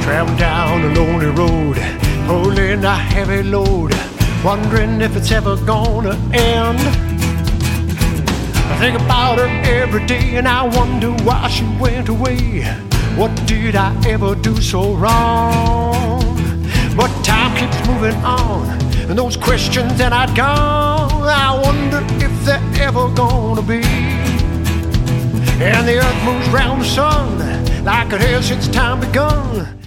Traveling down a lonely road, pulling a heavy load, wondering if it's ever gonna end. I think about her every day and I wonder why she went away. What did I ever do so wrong? But time keeps moving on, and those questions that I'd gone, I wonder if they're ever gonna be. And the earth moves round the sun like it has since time begun.